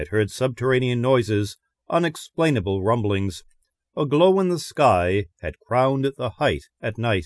had heard subterranean noises, unexplainable rumblings. A glow in the sky had crowned the height at night.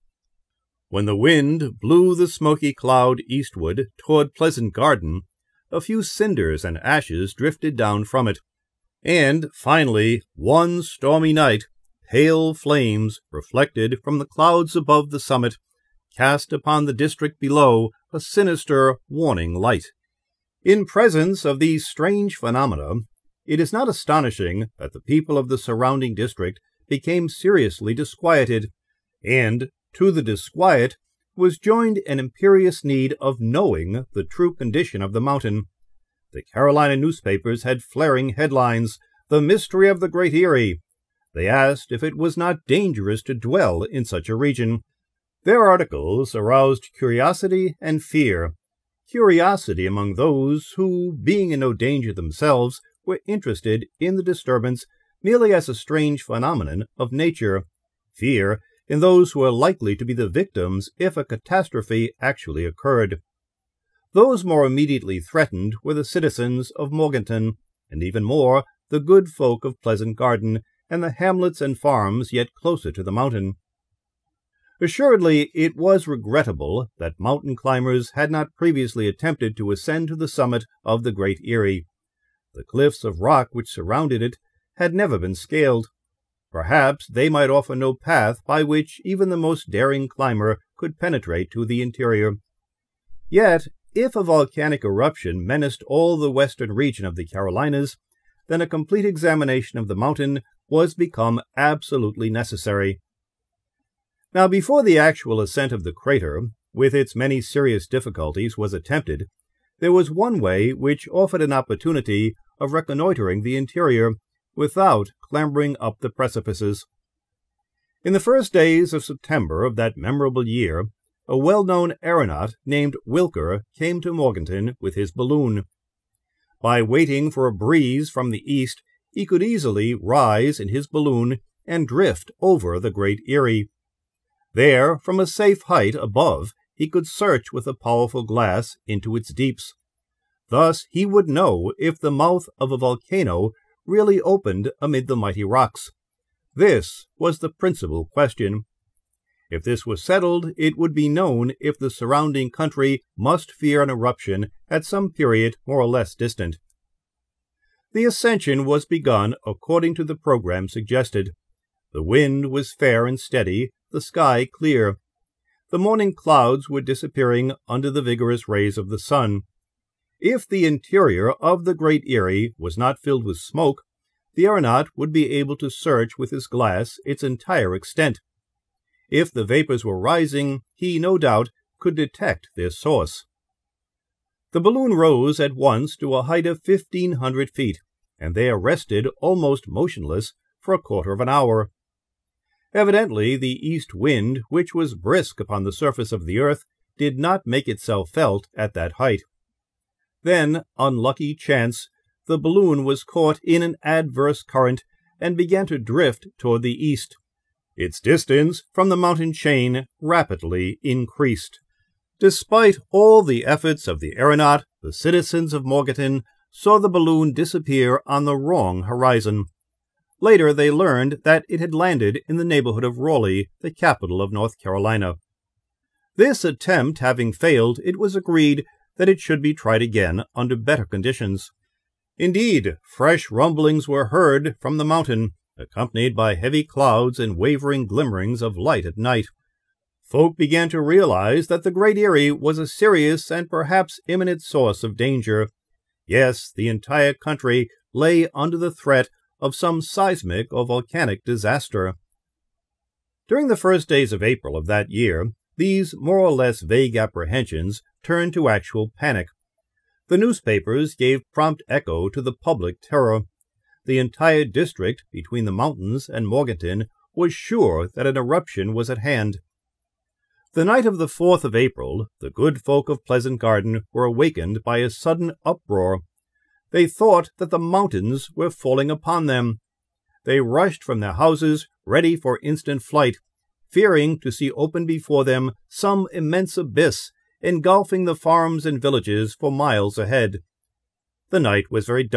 When the wind blew the smoky cloud eastward toward Pleasant Garden, a few cinders and ashes drifted down from it, and finally, one stormy night, pale flames, reflected from the clouds above the summit, cast upon the district below a sinister, warning light. In presence of these strange phenomena, it is not astonishing that the people of the surrounding district became seriously disquieted, and to the disquiet was joined an imperious need of knowing the true condition of the mountain. The Carolina newspapers had flaring headlines, "The Mystery of the Great Eyrie." They asked if it was not dangerous to dwell in such a region. Their articles aroused curiosity and fear. Curiosity among those who, being in no danger themselves, were interested in the disturbance merely as a strange phenomenon of nature. Fear in those who were likely to be the victims if a catastrophe actually occurred. Those more immediately threatened were the citizens of Morganton, and even more, the good folk of Pleasant Garden and the hamlets and farms yet closer to the mountain. Assuredly, it was regrettable that mountain climbers had not previously attempted to ascend to the summit of the Great Eyrie. The cliffs of rock which surrounded it had never been scaled. Perhaps they might offer no path by which even the most daring climber could penetrate to the interior. Yet, if a volcanic eruption menaced all the western region of the Carolinas, then a complete examination of the mountain was become absolutely necessary. Now, before the actual ascent of the crater, with its many serious difficulties, was attempted, there was one way which offered an opportunity of reconnoitering the interior without clambering up the precipices. In the first days of September of that memorable year, a well-known aeronaut named Wilker came to Morganton with his balloon. By waiting for a breeze from the east, he could easily rise in his balloon and drift over the Great Eyrie. There, from a safe height above, he could search with a powerful glass into its deeps. Thus he would know if the mouth of a volcano really opened amid the mighty rocks. This was the principal question. If this was settled, it would be known if the surrounding country must fear an eruption at some period more or less distant. The ascension was begun according to the program suggested. The wind was fair and steady, the sky clear. The morning clouds were disappearing under the vigorous rays of the sun. If the interior of the Great Eyrie was not filled with smoke, the aeronaut would be able to search with his glass its entire extent. If the vapors were rising, he, no doubt, could detect their source. The balloon rose at once to a height of 1,500 feet, and there rested almost motionless for a quarter of an hour. Evidently, the east wind, which was brisk upon the surface of the earth, did not make itself felt at that height. Then, unlucky chance, the balloon was caught in an adverse current and began to drift toward the east. Its distance from the mountain chain rapidly increased. Despite all the efforts of the aeronaut, the citizens of Morganton saw the balloon disappear on the wrong horizon. Later they learned that it had landed in the neighborhood of Raleigh, the capital of North Carolina. This attempt having failed, it was agreed that it should be tried again under better conditions. Indeed, fresh rumblings were heard from the mountain, accompanied by heavy clouds and wavering glimmerings of light at night. Folk began to realize that the Great Eyrie was a serious and perhaps imminent source of danger. Yes, the entire country lay under the threat of some seismic or volcanic disaster. During the first days of April of that year, these more or less vague apprehensions turned to actual panic. The newspapers gave prompt echo to the public terror. The entire district between the mountains and Morganton was sure that an eruption was at hand. The night of the 4th of April, the good folk of Pleasant Garden were awakened by a sudden uproar. They thought that the mountains were falling upon them. They rushed from their houses, ready for instant flight, fearing to see open before them some immense abyss, engulfing the farms and villages for miles ahead. The night was very dark.